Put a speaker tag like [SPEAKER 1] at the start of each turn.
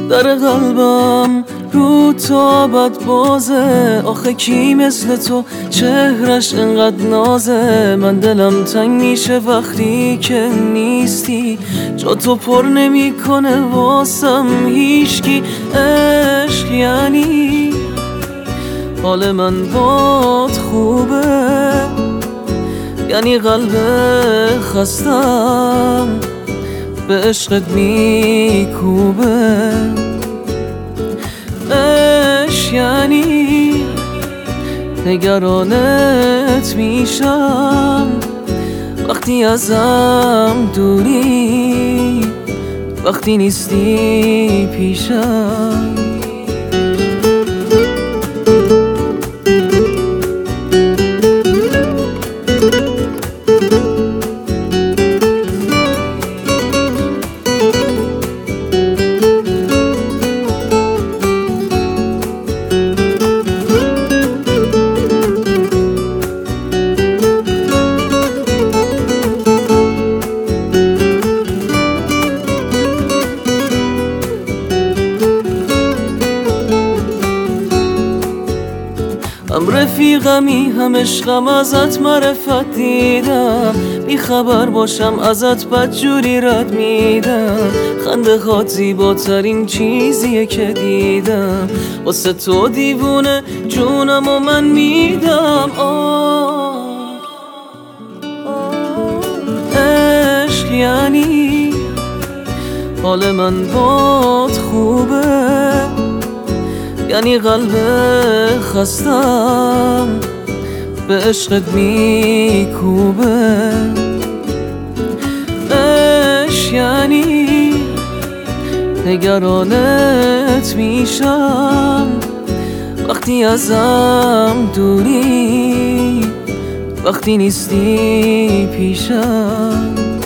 [SPEAKER 1] در قلبم رو تا بد بازه. آخه کی مثل تو چهرش انقدر نازه؟ من دلم تنگ میشه وقتی که نیستی، جا تو پر نمیکنه واسم هیچکی. عشق یعنی حال من باد خوبه، یعنی قلب خستم به عشقت میکوبه. عشق یعنی نگرانت میشم وقتی ازم دوری، وقتی نیستی پیشم. هم رفیقمی هم عشقم، ازت معرفت دیدم، بی خبر باشم ازت بدجوری رد میدم. خنده هات زیباترین چیزیه که دیدم، واسه تو دیوونه جونم و من میدم. عشق یعنی حال من باد خوبه، یعنی قلب خستم به عشقت میکوبه. عشق یعنی نگرانت میشم وقتی ازم دوری، وقتی نیستی پیشم.